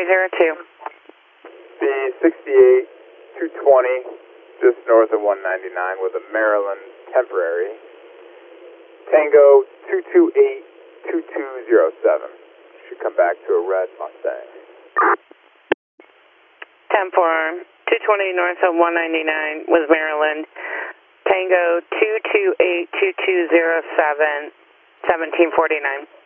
202. B68 220, just north of 199 with a Maryland temporary. Tango 228 2207. Should come back to a red Mustang. 10-4, 220 north of 199 with Maryland. Tango 228 2207, 1749.